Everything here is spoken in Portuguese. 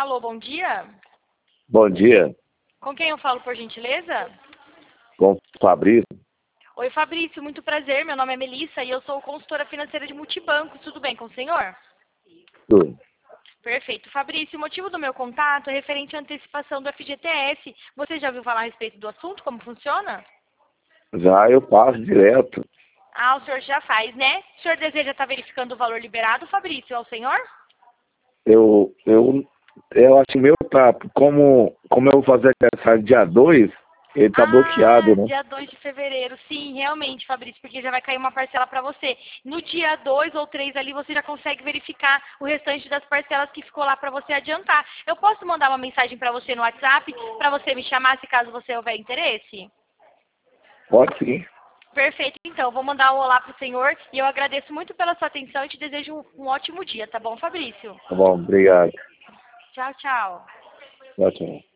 Alô, bom dia. Bom dia, Com quem eu falo, por gentileza? com o Fabrício. Oi, Fabrício, muito prazer. Meu nome é Melissa e eu sou consultora financeira de Multibanco. Tudo bem com o senhor? Perfeito. Fabrício, o motivo do meu contato é referente à antecipação do FGTS. Você já ouviu falar a respeito do assunto? Como funciona? Já eu passo direto. Ah, o senhor já faz, né? O senhor deseja estar verificando o valor liberado, Fabrício, ao senhor? Eu acho que o meu tá, como eu vou fazer aniversário dia 2, ele tá bloqueado, né? Dia 2 de fevereiro. Sim, realmente, Fabrício, porque já vai cair uma parcela para você. No dia 2 ou 3 ali, você já consegue verificar o restante das parcelas que ficou lá para você adiantar. Eu posso mandar uma mensagem para você no WhatsApp, para você me chamar se caso você houver interesse? Pode sim. Perfeito, então. Vou mandar um olá pro senhor e eu agradeço muito pela sua atenção e te desejo um ótimo dia, tá bom, Fabrício? Tá bom, obrigado. Tchau, tchau. Tchau, tchau.